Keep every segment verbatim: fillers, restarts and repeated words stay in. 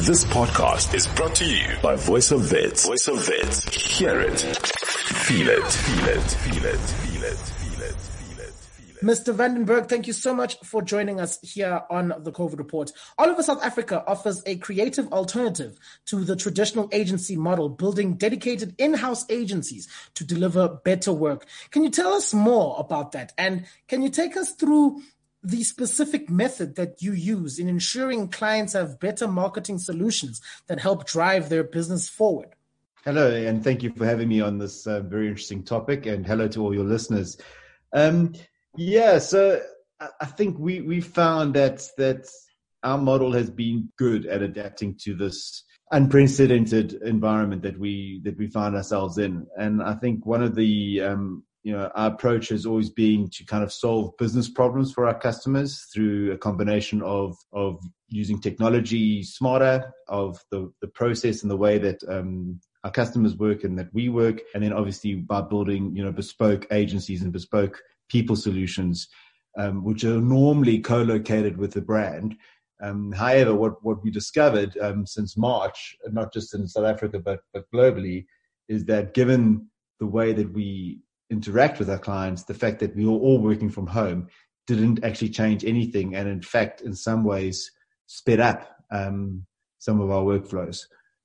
This podcast is brought to you by Voice of Wits. Voice of Wits. Hear it. Feel it. Feel it. Feel it. Feel it. Feel it. Feel it. Feel it. Mister Vandenberg, thank you so much for joining us here on the COVID Report. Oliver South Africa offers a creative alternative to the traditional agency model, building dedicated in-house agencies to deliver better work. Can you tell us more about that? And can you take us through the specific method that you use in ensuring clients have better marketing solutions that help drive their business forward? Hello, and thank you for having me on this uh, very interesting topic, and hello to all your listeners. Um, yeah, so I think we, we found that that our model has been good at adapting to this unprecedented environment that we that we find ourselves in. And I think one of the um, you know, our approach has always been to kind of solve business problems for our customers through a combination of of using technology smarter, of the, the process and the way that um, our customers work and that we work, and then obviously by building, you know, bespoke agencies and bespoke people solutions, um, which are normally co-located with the brand. Um, however, what, what we discovered um, since March, not just in South Africa but but globally, is that given the way that we interact with our clients, the fact that we were all working from home didn't actually change anything, and in fact, in some ways, sped up um, some of our workflows.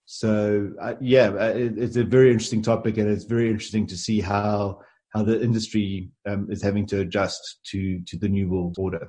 So, uh, yeah, it, it's a very interesting topic, and it's very interesting to see how how the industry um, is having to adjust to to the new world order.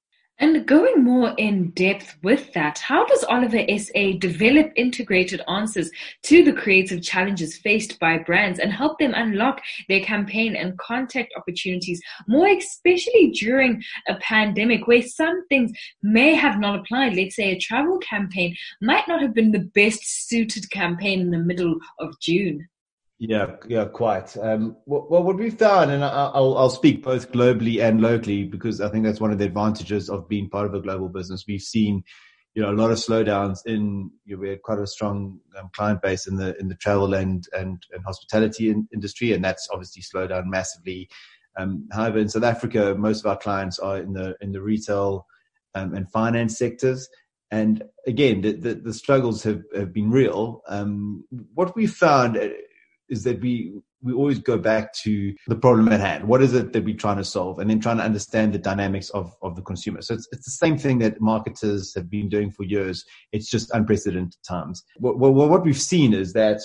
And going more in depth with that, how does Oliver S A develop integrated answers to the creative challenges faced by brands and help them unlock their campaign and contact opportunities, more especially during a pandemic where some things may have not applied? Let's say a travel campaign might not have been the best suited campaign in the middle of June. Yeah, yeah, quite. Um, well, what we've done, and I'll, I'll speak both globally and locally, because I think that's one of the advantages of being part of a global business. We've seen, you know, a lot of slowdowns in, you know, we had quite a strong um, client base in the in the travel and and, and hospitality in, industry, and that's obviously slowed down massively. Um, however, in South Africa, most of our clients are in the in the retail um, and finance sectors. And again, the, the, the struggles have, have been real. Um, what we found is that we we always go back to the problem at hand. What is it that we're trying to solve? And then trying to understand the dynamics of, of the consumer. So it's, it's the same thing that marketers have been doing for years. It's just unprecedented times. What, what, what we've seen is that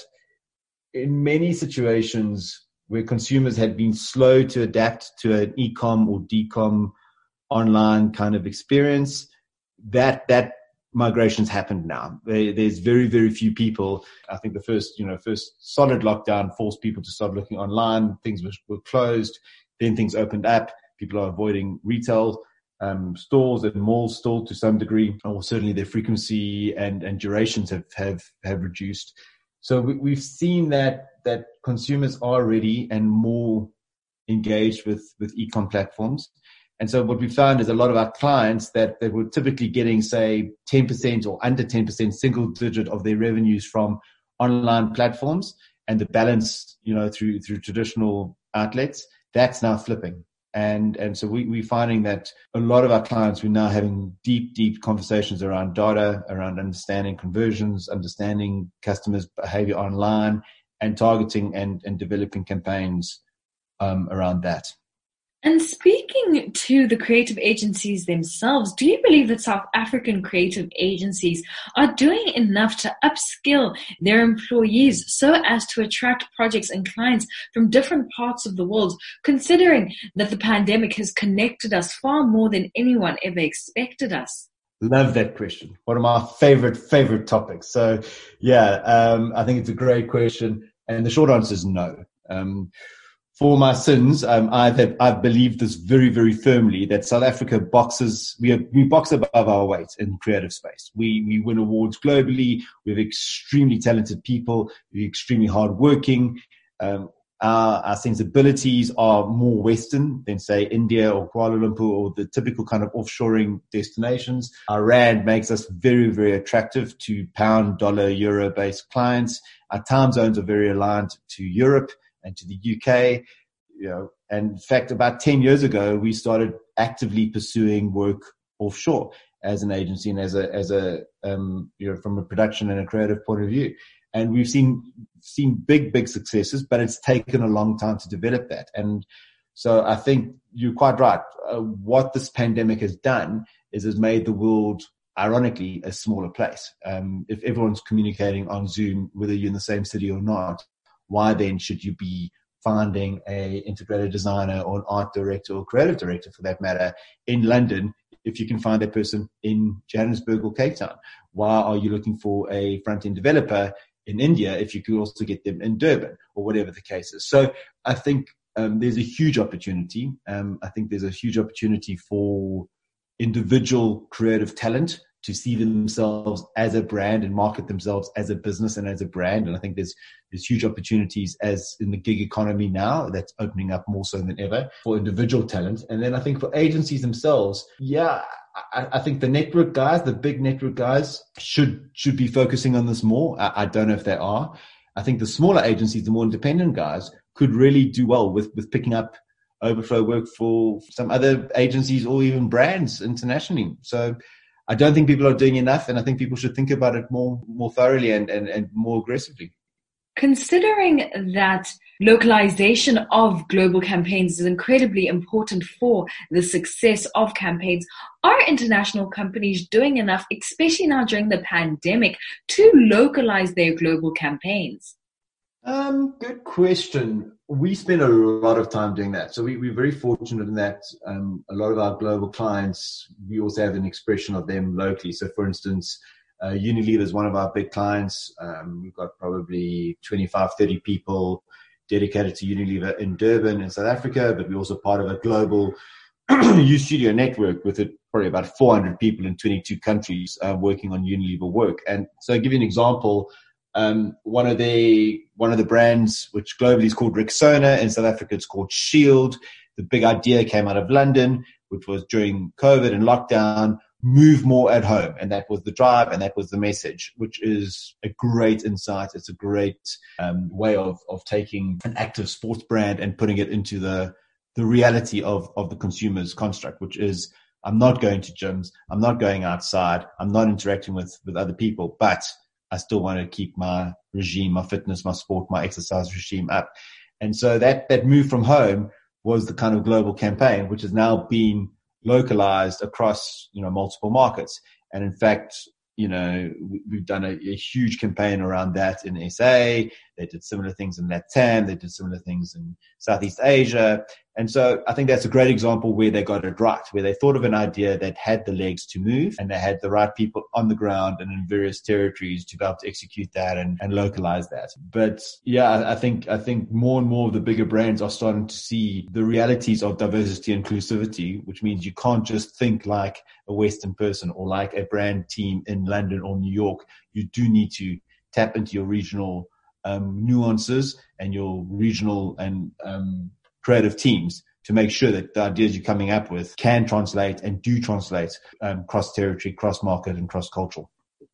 in many situations where consumers had been slow to adapt to an e-com or d-com online kind of experience, that that migration's happened now. There's very, very few people. I think the first, you know, first solid lockdown forced people to start looking online. Things were, were closed. Then things opened up. People are avoiding retail um, stores and malls still to some degree, or certainly their frequency and, and durations have, have, have reduced. So we, we've seen that, that consumers are ready and more engaged with, with e-com platforms. And so what we found is a lot of our clients that, that were typically getting, say, ten percent or under ten percent single digit of their revenues from online platforms, and the balance, you know, through, through traditional outlets, that's now flipping. And, and so we, we're finding that a lot of our clients, we're now having deep, deep conversations around data, around understanding conversions, understanding customers' behavior online, and targeting and, and developing campaigns um, around that. And speaking to the creative agencies themselves, do you believe that South African creative agencies are doing enough to upskill their employees so as to attract projects and clients from different parts of the world, considering that the pandemic has connected us far more than anyone ever expected us? Love that question. One of my favorite, favorite topics. So, yeah, um, I think it's a great question. And the short answer is no. Um, For my sins, um, I've have, I've believed this very, very firmly that South Africa boxes, we are, we box above our weight in creative space. We, we win awards globally. We have extremely talented people. We're extremely hardworking. Um, our, our sensibilities are more Western than, say, India or Kuala Lumpur or the typical kind of offshoring destinations. Our rand makes us very, very attractive to pound, dollar, euro based clients. Our time zones are very aligned to Europe and to the U K, you know, and in fact, about ten years ago, we started actively pursuing work offshore. as an agency and as a, as a, um, you know, from a production and a creative point of view. And we've seen, seen big, big successes, but it's taken a long time to develop that. And so I think you're quite right. Uh, what this pandemic has done is has made the world, ironically, a smaller place. Um, if everyone's communicating on Zoom, whether you're in the same city or not, why then should you be finding a integrated designer or an art director or creative director, for that matter, in London if you can find that person in Johannesburg or Cape Town? Why are you looking for a front-end developer in India if you could also get them in Durban or whatever the case is? So I think um, there's a huge opportunity. Um, I think there's a huge opportunity for individual creative talent to see themselves as a brand and market themselves as a business and as a brand. And I think there's there's huge opportunities as in the gig economy now that's opening up more so than ever for individual talent. And then I think for agencies themselves, yeah, I, I think the network guys, the big network guys should should be focusing on this more. I, I don't know if they are. I think the smaller agencies, the more independent guys, could really do well with, with picking up overflow work for some other agencies or even brands internationally. So I don't think people are doing enough, and I think people should think about it more more thoroughly and, and, and more aggressively. Considering that localization of global campaigns is incredibly important for the success of campaigns, are international companies doing enough, especially now during the pandemic, to localize their global campaigns? Um, good question. We spend a lot of time doing that. So we, we're very fortunate in that um, a lot of our global clients, we also have an expression of them locally. So for instance, uh, Unilever is one of our big clients. Um, we've got probably twenty-five, thirty people dedicated to Unilever in Durban in South Africa, but we're also part of a global U Studio network with it, probably about four hundred people in twenty-two countries uh, working on Unilever work. And so I'll give you an example. Um, one of the, one of the brands, which globally is called Rexona, in South Africa it's called Shield. The big idea came out of London, which was during COVID and lockdown, move more at home. And that was the drive and that was the message, which is a great insight. It's a great, um, way of, of taking an active sports brand and putting it into the, the reality of, of the consumer's construct, which is, I'm not going to gyms. I'm not going outside. I'm not interacting with, with other people, but I still want to keep my regime, my fitness, my sport, my exercise regime up. And so that, that move from home was the kind of global campaign, which has now been localized across, you know, multiple markets. And in fact, you know, we've done a, a huge campaign around that in S A. They did similar things in Latam. They did similar things in Southeast Asia. And so I think that's a great example where they got it right, where they thought of an idea that had the legs to move and they had the right people on the ground and in various territories to be able to execute that and, and localize that. But yeah, I think, I think more and more of the bigger brands are starting to see the realities of diversity and inclusivity, which means you can't just think like a Western person or like a brand team in London or New York. You do need to tap into your regional um, nuances and your regional and um, creative teams to make sure that the ideas you're coming up with can translate and do translate um, cross-territory, cross-market, and cross-cultural.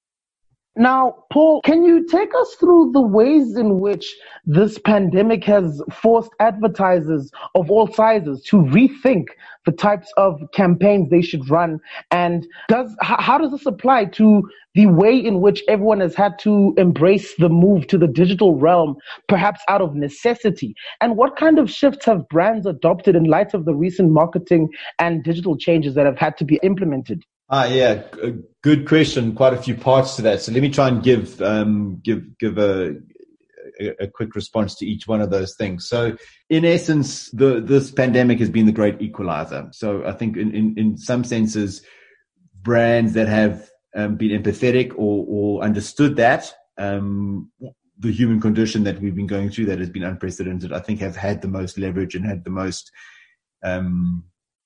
Now, Paul, can you take us through the ways in which this pandemic has forced advertisers of all sizes to rethink the types of campaigns they should run? And does how does this apply to the way in which everyone has had to embrace the move to the digital realm, perhaps out of necessity? And what kind of shifts have brands adopted in light of the recent marketing and digital changes that have had to be implemented? Ah, yeah, a good question. Quite a few parts to that. So let me try and give um, give give a, a a quick response to each one of those things. So, in essence, the this pandemic has been the great equalizer. So, I think in in, in some senses, brands that have um, been empathetic or or understood that um, the human condition that we've been going through that has been unprecedented, I think, have had the most leverage and had the most um,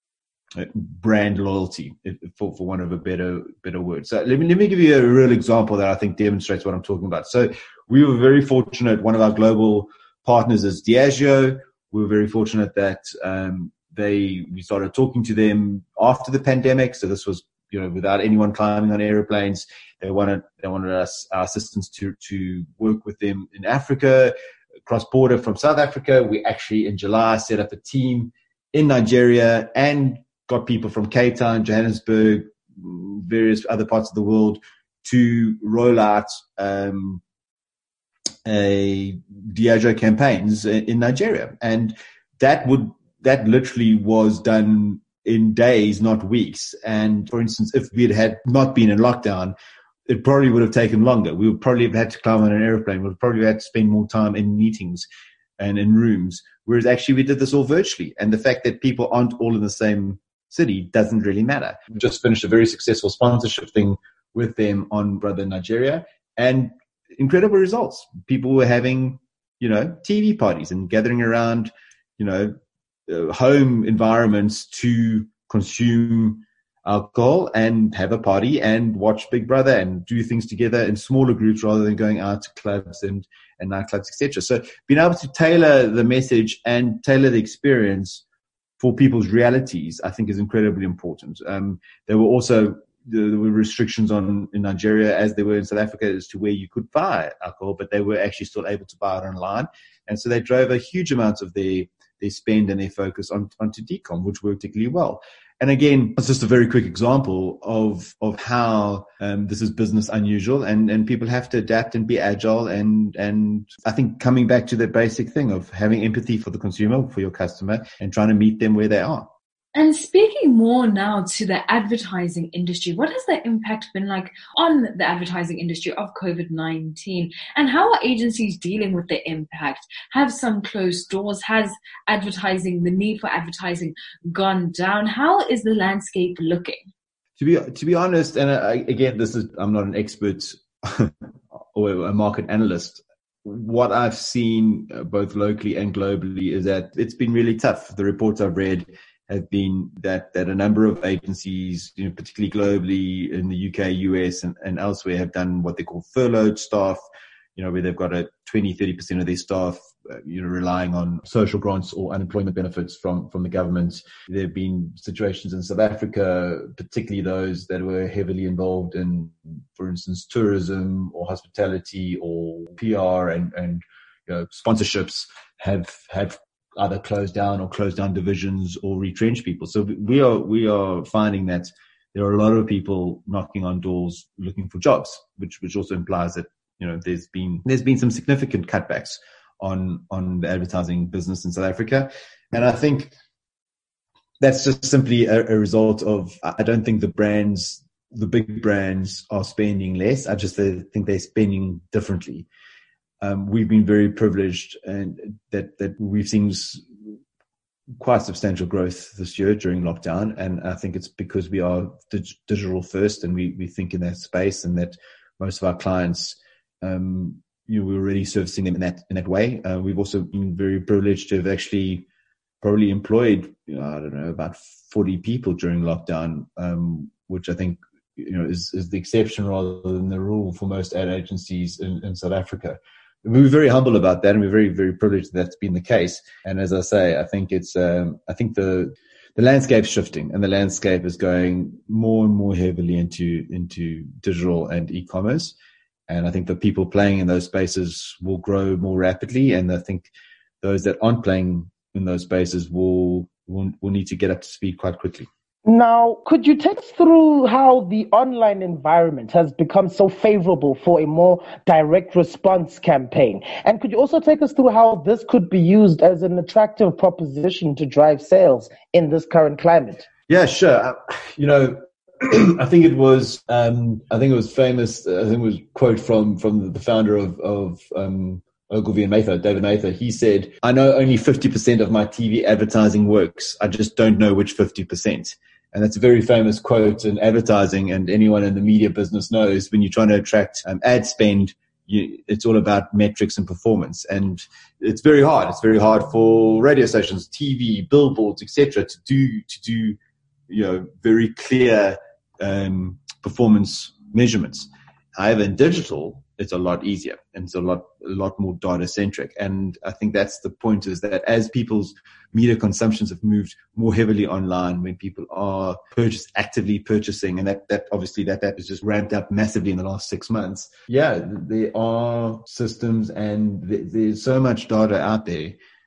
brand loyalty, for, for one of a better better word. So let me let me give you a real example that I think demonstrates what I'm talking about. So we were very fortunate. One of our global partners is Diageo. We were very fortunate that um, they we started talking to them after the pandemic. So this was, you know, without anyone climbing on airplanes. They wanted they wanted us our assistants to to work with them in Africa, cross border from South Africa. We actually in July set up a team in Nigeria and got people from Cape Town, Johannesburg, various other parts of the world to roll out um, a Diageo campaigns in Nigeria. And that would, that literally was done in days, not weeks. And for instance, if we had, had not been in lockdown, it probably would have taken longer. We would probably have had to climb on an airplane. We would probably have had to spend more time in meetings and in rooms. Whereas actually we did this all virtually. And the fact that people aren't all in the same city doesn't really matter. We just finished a very successful sponsorship thing with them on Brother Nigeria, and incredible results. People were having, you know, T V parties and gathering around, you know, uh, home environments to consume alcohol and have a party and watch Big Brother and do things together in smaller groups rather than going out to clubs and, and nightclubs, et cetera. So being able to tailor the message and tailor the experience for people's realities, I think is incredibly important. Um, there were also there were restrictions on in Nigeria, as there were in South Africa, as to where you could buy alcohol, but they were actually still able to buy it online. And so they drove a huge amount of their, their spend and their focus on, onto decom, which worked particularly well. And again, it's just a very quick example of, of how, um, this is business unusual, and, and people have to adapt and be agile. And, and I think coming back to the basic thing of having empathy for the consumer, for your customer, and trying to meet them where they are. And speaking more now to the advertising industry, what has the impact been like on the advertising industry of COVID nineteen? And how are agencies dealing with the impact? Have some closed doors? Has advertising, the need for advertising gone down? How is the landscape looking? To be, to be honest, and I, again, this is, I'm not an expert or a market analyst. What I've seen uh, both locally and globally is that it's been really tough. The reports I've read have been that, that a number of agencies, you know, particularly globally in the U K, U S and, and elsewhere, have done what they call furloughed staff, you know, where they've got a twenty, thirty percent of their staff, uh, you know, relying on social grants or unemployment benefits from, from the government. There have been situations in South Africa, particularly those that were heavily involved in, for instance, tourism or hospitality or P R and, and, you know, sponsorships have, have either close down or close down divisions or retrench people. So we are, we are finding that there are a lot of people knocking on doors looking for jobs, which, which also implies that, you know, there's been, there's been some significant cutbacks on, on the advertising business in South Africa. And I think that's just simply a, a result of, I don't think the brands, the big brands are spending less. I just think they're spending differently. Um, we've been very privileged, and that, that we've seen quite substantial growth this year during lockdown. And I think it's because we are dig- digital first, and we, we think in that space, and that most of our clients, um, you know, we're already servicing them in that, in that way. Uh, we've also been very privileged to have actually probably employed, you know, I don't know, about forty people during lockdown, um, which I think, you know, is, is the exception rather than the rule for most ad agencies in, in South Africa. We were very humble about that, and we're very, very privileged that that's been the case. And as I say, I think it's, um, I think the, the landscape's shifting, and the landscape is going more and more heavily into, into digital and e-commerce. And I think the people playing in those spaces will grow more rapidly. And I think those that aren't playing in those spaces will, will, will need to get up to speed quite quickly. Now, could you take us through how the online environment has become so favorable for a more direct response campaign? And could you also take us through how this could be used as an attractive proposition to drive sales in this current climate? Yeah, sure. Uh, you know, I think it was, um, I think it was famous. Uh, I think it was a quote from, from the founder of, of, um, Ogilvy and Mather, David Mather. He said, "I know only fifty percent of my T V advertising works. I just don't know which fifty percent. And that's a very famous quote in advertising, and anyone in the media business knows when you're trying to attract um, ad spend, you, it's all about metrics and performance. And it's very hard. It's very hard for radio stations, T V, billboards, et cetera, to do, to do, you know, very clear um, performance measurements. However, in digital, it's a lot easier, and it's a lot, a lot more data centric. And I think that's the point, is that as people's media consumptions have moved more heavily online, when people are purchase, actively purchasing, and that, that obviously that, that has just ramped up massively in the last six months. Yeah, there are systems, and there's so much data out there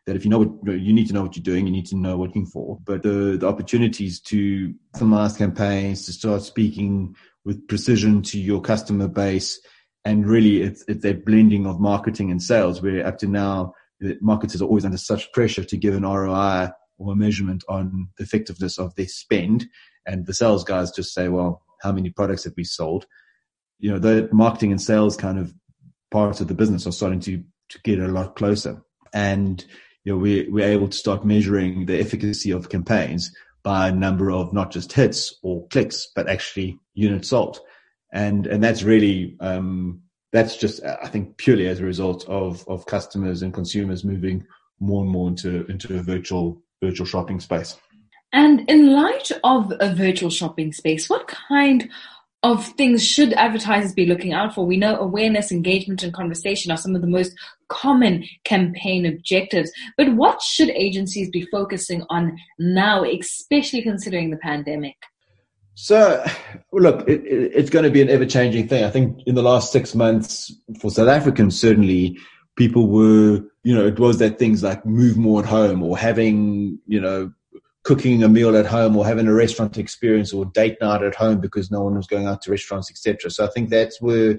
that if you know what, you need to know what you're doing, you need to know what you're looking for. But the, the opportunities to customize campaigns, to start speaking with precision to your customer base, and really it's, it's that blending of marketing and sales, where up to now, the marketers are always under such pressure to give an R O I or a measurement on the effectiveness of their spend. And the sales guys just say, well, how many products have we sold? You know, the marketing and sales kind of parts of the business are starting to, to get a lot closer. And, you know, we, we're able to start measuring the efficacy of campaigns by a number of not just hits or clicks, but actually units sold. And, and that's really, um, that's just, I think, purely as a result of, of customers and consumers moving more and more into, into a virtual, virtual shopping space. And in light of a virtual shopping space, what kind of things should advertisers be looking out for? We know awareness, engagement, and conversation are some of the most common campaign objectives. But what should agencies be focusing on now, especially considering the pandemic? So, look, it, it, it's going to be an ever-changing thing. I think in the last six months, for South Africans, certainly, people were, you know, it was that things like move more at home, or having, you know, cooking a meal at home, or having a restaurant experience, or date night at home because no one was going out to restaurants, et cetera. So I think that's where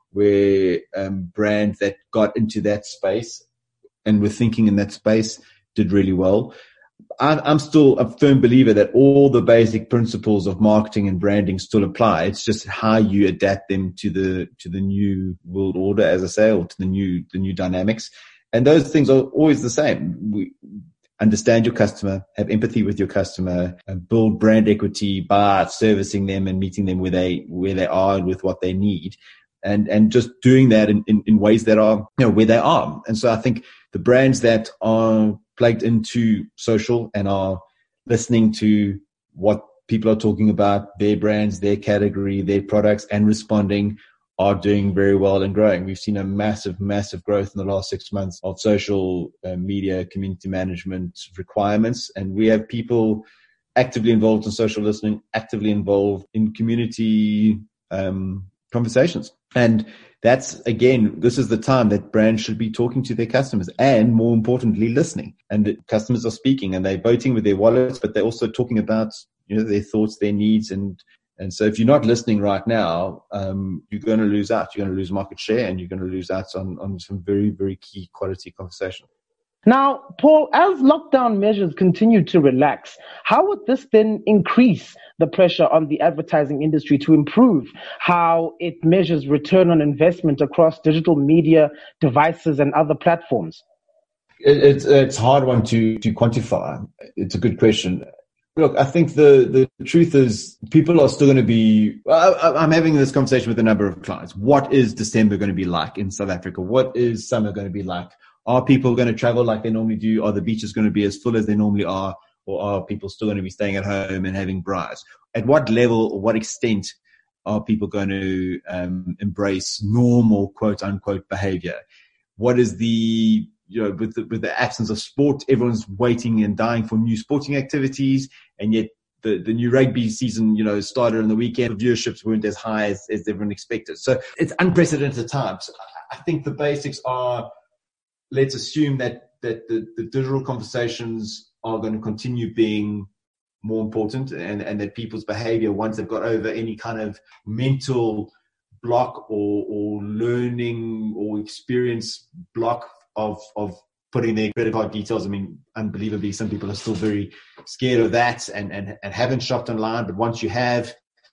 where um, brands that got into that space and were thinking in that space did really well. I'm, I'm still a firm believer that all the basic principles of marketing and branding still apply. It's just how you adapt them to the to the new world order, as I say, or to the new the new dynamics. And those things are always the same. We understand your customer, have empathy with your customer, and build brand equity by servicing them and meeting them where they where they are and with what they need, and and just doing that in, in, in ways that are, you know, where they are. And so I think the brands that are plugged into social and are listening to what people are talking about, their brands, their category, their products, and responding, are doing very well and growing. We've seen a massive, massive growth in the last six months of social uh, media community management requirements. And we have people actively involved in social listening, actively involved in community um, conversations. And that's, again, this is the time that brands should be talking to their customers and, more importantly, listening. And the customers are speaking and they're voting with their wallets, but they're also talking about, you know, their thoughts, their needs. And And so if you're not listening right now, um, you're going to lose out. You're going to lose market share, and you're going to lose out on, on some very, very key quality conversation. Now, Paul, as lockdown measures continue to relax, how would this then increase the pressure on the advertising industry to improve how it measures return on investment across digital media devices and other platforms? It, it's it's a hard one to, to quantify. It's a good question. Look, I think the, the truth is people are still going to be, I, I'm having this conversation with a number of clients. What is December going to be like in South Africa? What is summer going to be like? Are people going to travel like they normally do? Are the beaches going to be as full as they normally are? Or are people still going to be staying at home and having braais? At what level or what extent are people going to um, embrace normal, quote unquote, behavior? What is the, you know, with the, with the absence of sport, everyone's waiting and dying for new sporting activities. And yet the, the new rugby season, you know, started on the weekend. Viewerships weren't as high as, as everyone expected. So it's unprecedented times. I think the basics are, let's assume that, that the, the digital conversations are going to continue being more important, and, and that people's behavior, once they've got over any kind of mental block or, or learning or experience block of, of putting their credit card details. I mean, unbelievably, some people are still very scared of that and, and, and haven't shopped online. But once you have,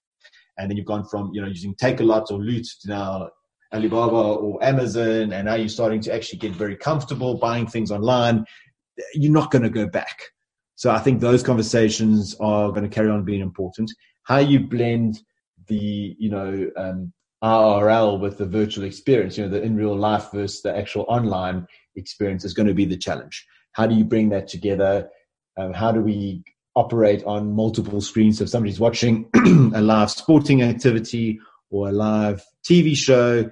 and then you've gone from, you know, using Takealot or Loot to now Alibaba or Amazon, and now you're starting to actually get very comfortable buying things online, you're not going to go back. So I think those conversations are going to carry on being important. How you blend the, you know, um, R R L with the virtual experience, you know, the in real life versus the actual online experience is going to be the challenge. How do you bring that together? Um, how do we operate on multiple screens? So if somebody's watching a live sporting activity or a live T V show,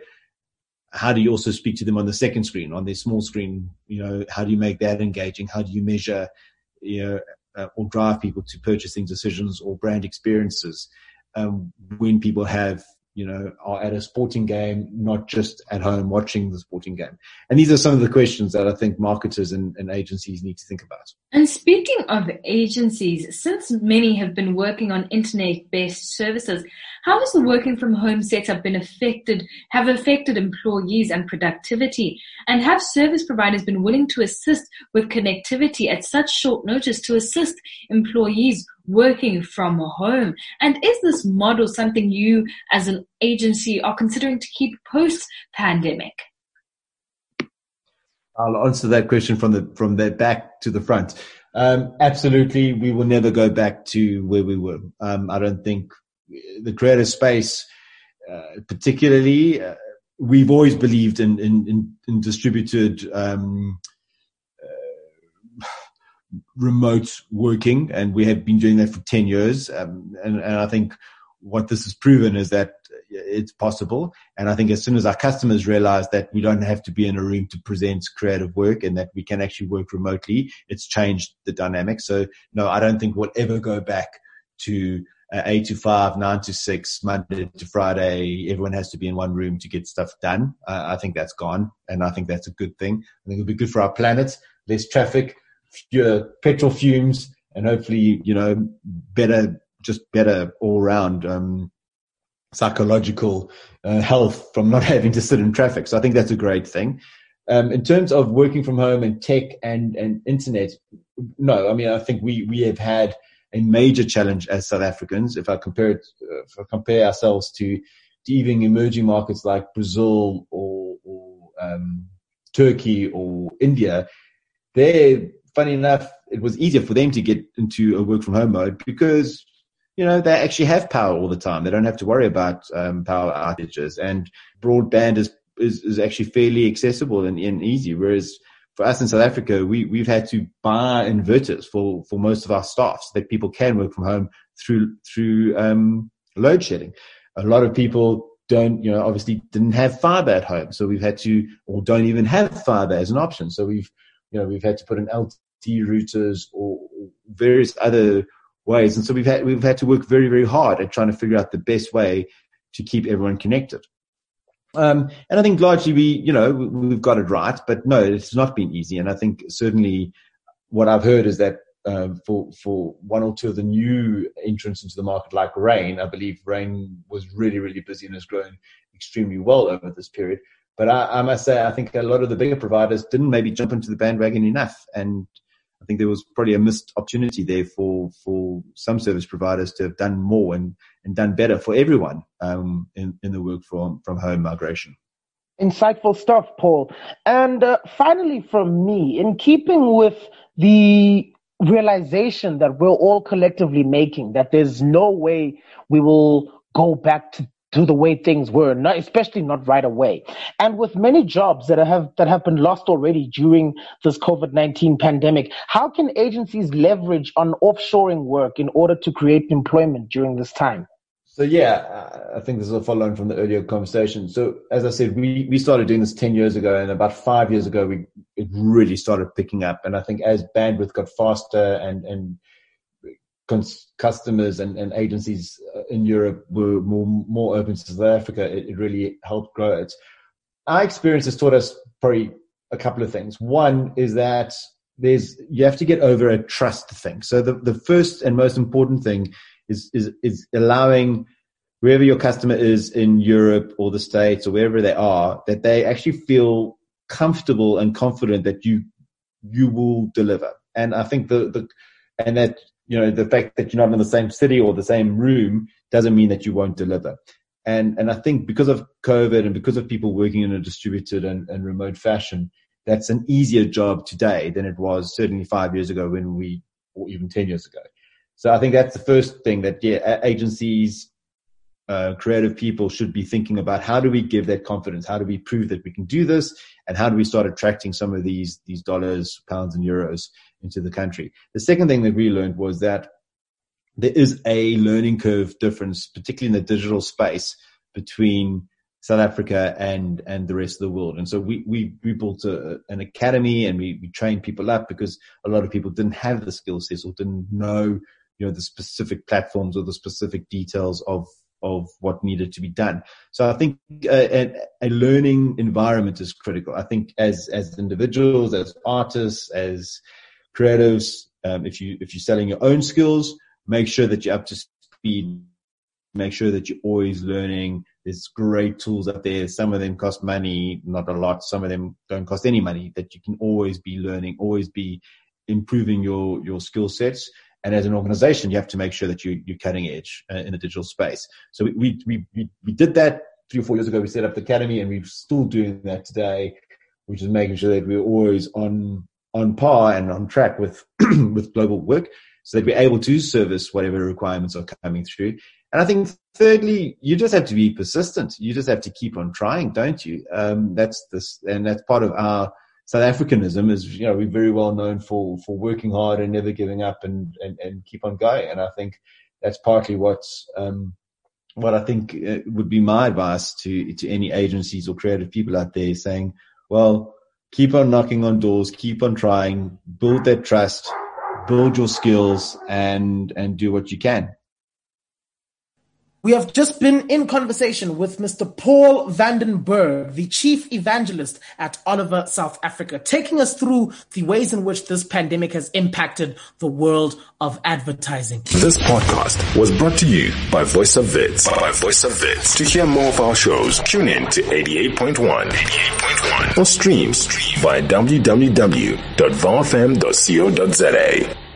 how do you also speak to them on the second screen, on their small screen? You know, how do you make that engaging? How do you measure, you know, uh, or drive people to purchasing decisions or brand experiences um, when people have you know, are at a sporting game, not just at home watching the sporting game? And these are some of the questions that I think marketers and, and agencies need to think about. And speaking of agencies, since many have been working on internet-based services, how has the working from home setup been affected, have affected employees and productivity? And have service providers been willing to assist with connectivity at such short notice to assist employees working from home? And is this model something you as an agency are considering to keep post-pandemic? I'll answer that question from the from the back to the front. Um, absolutely, we will never go back to where we were. Um, I don't think the creative space, uh, particularly, uh, we've always believed in in, in, in distributed um, uh, remote working, and we have been doing that for ten years. Um, and, and I think what this has proven is that it's possible. And I think as soon as our customers realize that we don't have to be in a room to present creative work and that we can actually work remotely, it's changed the dynamic. So no, I don't think we'll ever go back to uh, eight to five, nine to six, Monday to Friday. Everyone has to be in one room to get stuff done. Uh, I think that's gone. And I think that's a good thing. I think it'll be good for our planet, less traffic, fewer petrol fumes, and hopefully, you know, better, just better all round, um, psychological uh, health from not having to sit in traffic. So I think that's a great thing. Um, in terms of working from home and tech and, and internet, no, I mean, I think we, we have had a major challenge as South Africans. If I compare it, uh, if I compare ourselves to, to even emerging markets like Brazil or, or um, Turkey or India, there, funny enough, it was easier for them to get into a work from home mode because, you know, they actually have power all the time. They don't have to worry about um, power outages, and broadband is, is, is actually fairly accessible and, and easy. Whereas for us in South Africa, we, we've had to buy inverters for, for most of our staff so that people can work from home through, through, um, load shedding. A lot of people don't, you know, obviously didn't have fiber at home. So we've had to, or don't even have fiber as an option. So we've, you know, we've had to put in L T E routers or various other ways. And so we've had, we've had to work very, very hard at trying to figure out the best way to keep everyone connected. Um, and I think largely we, you know, we, we've got it right, but no, it's not been easy. And I think certainly what I've heard is that, uh, for, for one or two of the new entrants into the market, like Rain, I believe Rain was really, really busy and has grown extremely well over this period. But I, I must say, I think a lot of the bigger providers didn't maybe jump into the bandwagon enough. And I think there was probably a missed opportunity there for, for some service providers to have done more and, and done better for everyone um, in, in the work from, from home migration. Insightful stuff, Paul. And uh, finally from me, in keeping with the realization that we're all collectively making, that there's no way we will go back to to the way things were, not, especially not right away. And with many jobs that have that have been lost already during this COVID nineteen pandemic, how can agencies leverage on offshoring work in order to create employment during this time? So yeah, I think this is a follow-on from the earlier conversation. So as I said, we, we started doing this ten years ago, and about five years ago, we it really started picking up. And I think as bandwidth got faster and, and customers and, and agencies in Europe were more, more open to South Africa, it, it really helped grow it. Our experience has taught us probably a couple of things. One is that there's, you have to get over a trust thing. So the, the first and most important thing is, is, is allowing wherever your customer is in Europe or the States or wherever they are, that they actually feel comfortable and confident that you, you will deliver. And I think the, the, and that, you know, the fact that you're not in the same city or the same room doesn't mean that you won't deliver. And and I think because of COVID and because of people working in a distributed and, and remote fashion, that's an easier job today than it was certainly five years ago when we, or even ten years ago. So I think that's the first thing that, yeah, agencies, uh, creative people should be thinking about. How do we give that confidence? How do we prove that we can do this? And how do we start attracting some of these, these dollars, pounds, and euros into the country? The second thing that we learned was that there is a learning curve difference, particularly in the digital space, between South Africa and, and the rest of the world. And so we, we, we built a, an academy, and we, we trained people up because a lot of people didn't have the skill sets or didn't know, you know, the specific platforms or the specific details of, of what needed to be done. So I think a, a learning environment is critical. I think as, as individuals, as artists, as creatives, um, if you, if you're selling your own skills, make sure that you're up to speed. Make sure that you're always learning. There's great tools out there. Some of them cost money, not a lot. Some of them don't cost any money, that you can always be learning, always be improving your, your skill sets. And as an organization, you have to make sure that you, you're cutting edge uh, in the digital space. So we, we, we, we did that three or four years ago. We set up the academy, and we're still doing that today, which is making sure that we're always on, on par and on track with, with global work, so that we're able to service whatever requirements are coming through. And I think thirdly, you just have to be persistent. You just have to keep on trying, don't you? Um, that's this, and that's part of our South Africanism is, you know, we're very well known for, for working hard and never giving up and, and, and keep on going. And I think that's partly what's, um, what I think would be my advice to, to any agencies or creative people out there, saying, well, keep on knocking on doors, keep on trying, build that trust, build your skills, and, and do what you can. We have just been in conversation with Mister Paul van den Berg, the Chief Evangelist at Oliver South Africa, taking us through the ways in which this pandemic has impacted the world of advertising. This podcast was brought to you by Voice of Wits. By Voice of Wits. To hear more of our shows, tune in to eighty-eight point one. eighty-eight point one. Or stream via w w w dot v o f m dot co dot z a.